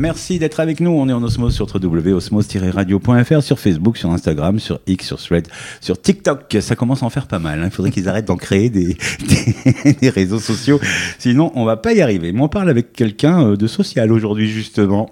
Merci d'être avec nous. On est en Osmose sur www.osmose-radio.fr, sur Facebook, sur Instagram, sur X, sur Thread, sur TikTok. Ça commence à en faire pas mal. Il faudrait qu'ils arrêtent d'en créer des réseaux sociaux. Sinon, on va pas y arriver. Mais on parle avec quelqu'un de social aujourd'hui, justement.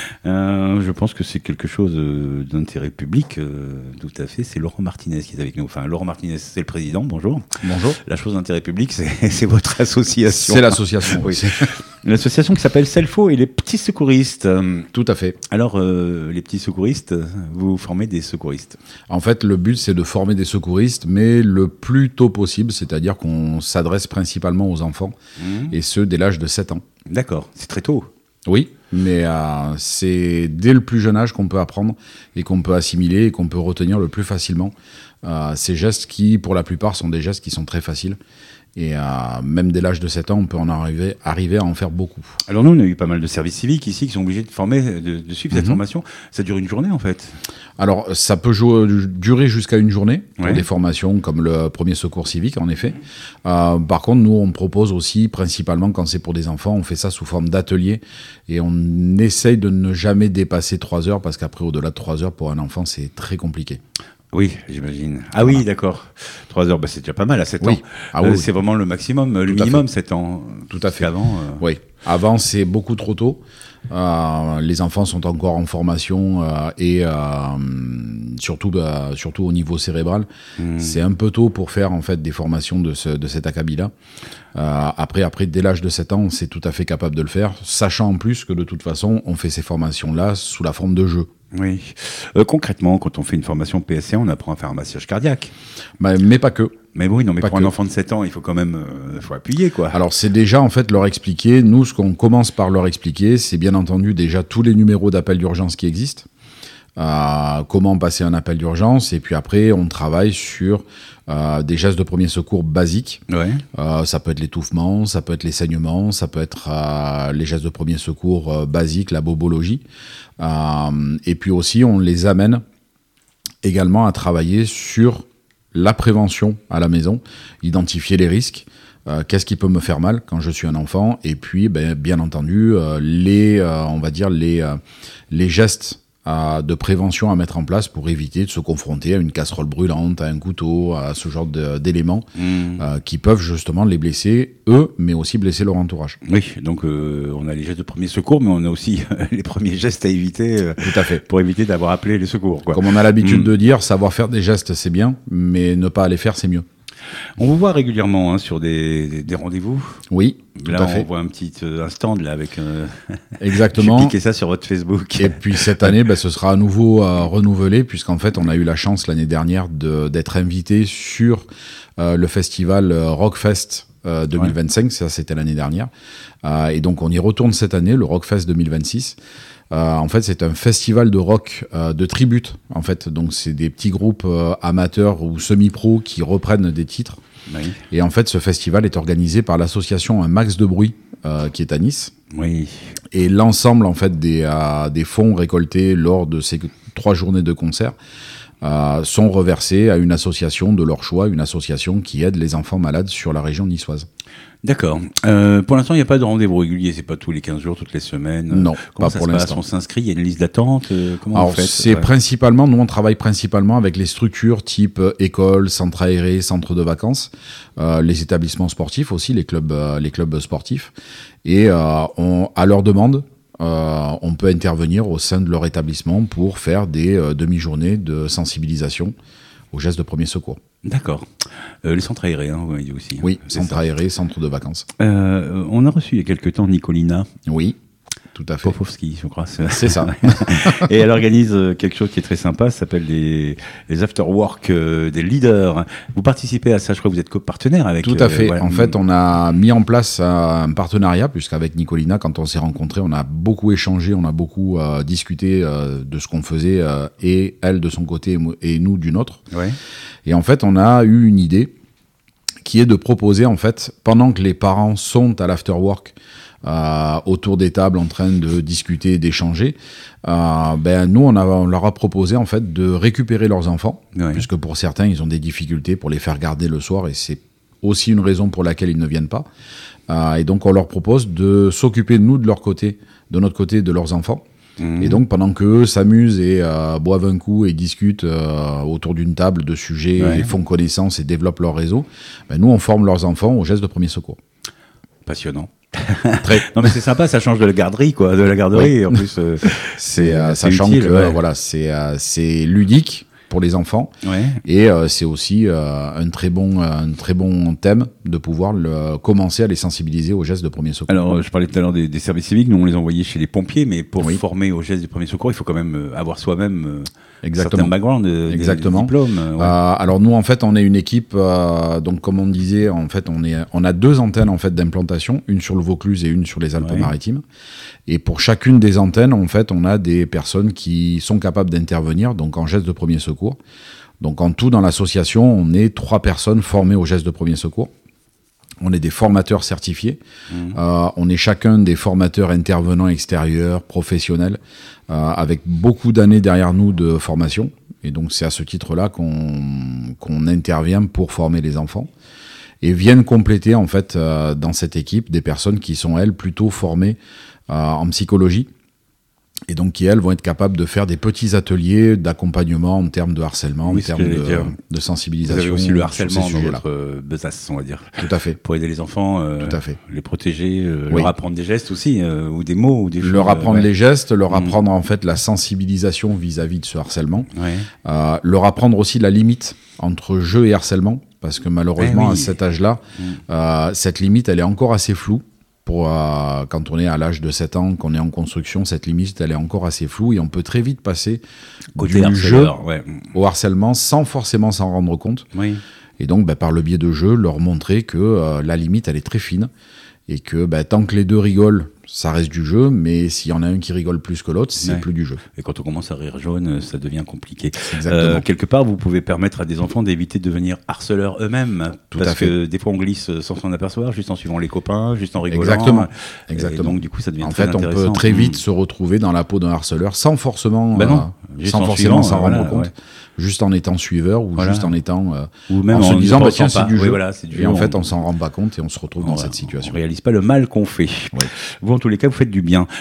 Je pense que c'est quelque chose d'intérêt public, tout à fait. C'est Laurent Martinez qui est avec nous. Enfin, Laurent Martinez, c'est le président. Bonjour. Bonjour. La chose d'intérêt public, c'est votre association. C'est l'association, oui. L'association qui s'appelle Selfo et les petits secouristes. Tout à fait. Alors, les petits secouristes, vous formez des secouristes. En fait, le but, c'est de former des secouristes, mais le plus tôt possible, c'est-à-dire qu'on s'adresse principalement aux enfants, et ce, dès l'âge de 7 ans. D'accord, c'est très tôt. Oui, mais c'est dès le plus jeune âge qu'on peut apprendre et qu'on peut assimiler et qu'on peut retenir le plus facilement ces gestes qui, pour la plupart, sont des gestes qui sont très faciles. Et même dès l'âge de 7 ans, on peut en arriver à en faire beaucoup. Alors nous, on a eu pas mal de services civiques ici qui sont obligés de former, de suivre cette formation. Ça dure une journée en fait. Alors ça peut durer jusqu'à une journée pour des formations comme le premier secours civique en effet. Par contre, nous on propose aussi principalement quand c'est pour des enfants, on fait ça sous forme d'atelier et on essaye de ne jamais dépasser 3 heures parce qu'après au-delà de 3 heures pour un enfant c'est très compliqué. Oui, j'imagine. Ah oui, d'accord. 3 heures, c'est déjà pas mal à 7 ans. Oui. C'est vraiment le maximum, le minimum, 7 ans. Tout à fait. Avant, Oui. Avant, c'est beaucoup trop tôt. Les enfants sont encore en formation et surtout au niveau cérébral. C'est un peu tôt pour faire en fait des formations de cet acabit-là. Après, dès l'âge de 7 ans, on c'est tout à fait capable de le faire, sachant en plus que de toute façon, on fait ces formations-là sous la forme de jeu. Oui. Concrètement, quand on fait une formation PSC, on apprend à faire un massage cardiaque. Mais pas que. Mais oui, non, mais pour un enfant de 7 ans, il faut quand même faut appuyer, quoi. Alors, c'est déjà, en fait, leur expliquer. Nous, ce qu'on commence par leur expliquer, c'est bien entendu déjà tous les numéros d'appel d'urgence qui existent. Comment passer un appel d'urgence. Et puis après, on travaille sur des gestes de premier secours basiques. Ouais. Ça peut être l'étouffement, ça peut être les saignements, ça peut être les gestes de premier secours basiques, la bobologie. Et puis aussi, on les amène également à travailler sur la prévention à la maison, identifier les risques. Qu'est-ce qui peut me faire mal quand je suis un enfant? Et puis, bien entendu, les gestes de prévention à mettre en place pour éviter de se confronter à une casserole brûlante, à un couteau, à ce genre d'éléments qui peuvent justement les blesser, eux, mais aussi blesser leur entourage. Oui, donc on a les gestes de premier secours, mais on a aussi les premiers gestes à éviter. Tout à fait. Pour éviter d'avoir appelé les secours, quoi. Comme on a l'habitude de dire, savoir faire des gestes, c'est bien, mais ne pas les faire, c'est mieux. On vous voit régulièrement sur des rendez-vous. Oui, tout à fait. On voit un stand là avec. Exactement. J'ai piqué ça sur votre Facebook. Et puis cette année, ce sera à nouveau renouvelé puisqu'en fait, on a eu la chance l'année dernière d'être invité sur le festival Rockfest 2025. Ça, c'était l'année dernière. Et donc, on y retourne cette année, le Rockfest 2026. En fait, c'est un festival de rock de tribute. En fait, donc c'est des petits groupes amateurs ou semi-pro qui reprennent des titres. Oui. Et en fait, ce festival est organisé par l'association Un Max de Bruit, qui est à Nice. Oui. Et l'ensemble, en fait, des fonds récoltés lors de ces 3 journées de concert sont reversés à une association de leur choix, une association qui aide les enfants malades sur la région niçoise. D'accord. Pour l'instant, il n'y a pas de rendez-vous régulier. C'est pas tous les 15 jours, toutes les semaines. Non, comment pas ça pour se passe? l'instant. On s'inscrit, il y a une liste d'attente. Comment Alors, vous faites? c'est principalement, nous on travaille principalement avec les structures type école, centre aéré, centre de vacances, les établissements sportifs aussi, les clubs sportifs. Et à leur demande, on peut intervenir au sein de leur établissement pour faire des demi-journées de sensibilisation aux gestes de premier secours. D'accord. Les centres aérés, vous m'avez dit aussi. Oui, centre aéré, centre de vacances. On a reçu il y a quelque temps Nicolina. Oui, tout à fait. Popovski, je crois. C'est ça. Et elle organise quelque chose qui est très sympa, ça s'appelle les after-work des leaders. Vous participez à ça, je crois que vous êtes copartenaire avec... Tout à fait. En fait, on a mis en place un partenariat, puisqu'avec Nicolina, quand on s'est rencontrés, on a beaucoup échangé, on a beaucoup discuté de ce qu'on faisait, et elle de son côté et nous du nôtre. Ouais. Et en fait, on a eu une idée qui est de proposer, en fait, pendant que les parents sont à l'after-work, autour des tables en train de discuter, d'échanger, nous on leur a proposé en fait de récupérer leurs enfants, puisque pour certains ils ont des difficultés pour les faire garder le soir et c'est aussi une raison pour laquelle ils ne viennent pas. Et donc, on leur propose de s'occuper, nous, de notre côté, de leurs enfants. Et donc, pendant qu'eux s'amusent et boivent un coup et discutent autour d'une table de sujets, et font connaissance et développent leur réseau, nous, on forme leurs enfants aux gestes de premier secours. Passionnant. Non, mais c'est sympa, ça change de la garderie, quoi, de la garderie. Et en plus, sachant utile, que voilà, c'est ludique pour les enfants, et c'est aussi un très bon thème de pouvoir commencer à les sensibiliser aux gestes de premier secours. Alors, je parlais tout à l'heure des services civiques, nous on les envoyait chez les pompiers, mais pour former aux gestes du premier secours, il faut quand même avoir soi-même certains backgrounds, des diplômes. Alors nous, en fait, on est une équipe, donc comme on disait, en fait, on a 2 antennes en fait d'implantation, une sur le Vaucluse et une sur les Alpes-Maritimes. Et pour chacune des antennes, en fait, on a des personnes qui sont capables d'intervenir, donc en gestes de premier secours. Donc en tout, dans l'association, on est 3 personnes formées aux gestes de premier secours. On est des formateurs certifiés. On est chacun des formateurs intervenants extérieurs, professionnels, avec beaucoup d'années derrière nous de formation. Et donc c'est à ce titre-là qu'on intervient pour former les enfants. Et viennent compléter, en fait, dans cette équipe, des personnes qui sont, elles, plutôt formées en psychologie, et donc qui, elles, vont être capables de faire des petits ateliers d'accompagnement en termes de harcèlement, en termes de sensibilisation. Vous avez aussi le harcèlement dans votre besace, on va dire. Tout à fait. Pour aider les enfants, tout à fait. Les protéger, leur apprendre des gestes aussi, ou des mots, ou des choses. Leur apprendre les gestes, leur apprendre en fait la sensibilisation vis-à-vis de ce harcèlement. Leur apprendre aussi la limite entre jeu et harcèlement, parce que malheureusement, à cet âge-là, cette limite, elle est encore assez floue. Quand on est à l'âge de 7 ans, qu'on est en construction, cette limite, elle est encore assez floue et on peut très vite passer côté du jeu au harcèlement sans forcément s'en rendre compte. Et donc, par le biais de jeu, leur montrer que la limite, elle est très fine et que tant que les deux rigolent, ça reste du jeu, mais s'il y en a un qui rigole plus que l'autre, c'est plus du jeu. Et quand on commence à rire jaune, ça devient compliqué. Exactement. Quelque part, vous pouvez permettre à des enfants d'éviter de devenir harceleurs eux-mêmes. Parce que des fois, on glisse sans s'en apercevoir, juste en suivant les copains, juste en rigolant. Exactement. Et donc, du coup, ça devient très intéressant. En fait, on peut très vite se retrouver dans la peau d'un harceleur sans forcément s'en rendre compte. Juste en étant suiveur ou juste en étant ou même en se disant tiens, c'est du jeu. Et en fait, on s'en rend pas compte et on se retrouve dans cette situation. On réalise pas le mal qu'on fait. Vous, en tous les cas, vous faites du bien.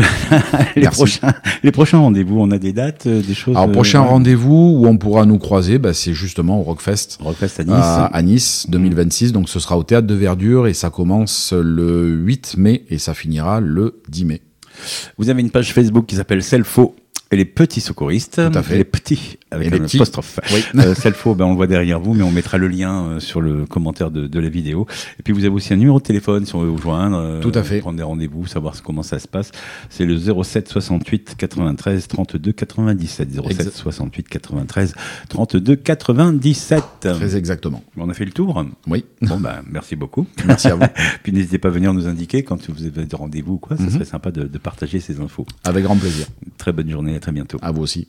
Les prochains rendez-vous, on a des dates, des choses. Alors, prochain rendez-vous où on pourra nous croiser, c'est justement au Rockfest. Rockfest à Nice. À Nice, 2026. Donc, ce sera au Théâtre de Verdure et ça commence le 8 mai et ça finira le 10 mai. Vous avez une page Facebook qui s'appelle Selfo. Et les petits secouristes, tout à fait. Les petits, avec un apostrophe. Selfo, on le voit derrière vous, mais on mettra le lien sur le commentaire de la vidéo. Et puis vous avez aussi un numéro de téléphone si on veut vous joindre, tout à fait. Prendre des rendez-vous, savoir comment ça se passe. C'est le 07 68 93 32 97. 07 68 93 32 97. Très exactement. On a fait le tour. Oui. Bon, merci beaucoup. Merci à vous. Puis n'hésitez pas à venir nous indiquer quand vous avez des rendez-vous ou quoi. Ça serait sympa de partager ces infos. Avec grand plaisir. Très bonne journée. À très bientôt. À vous aussi.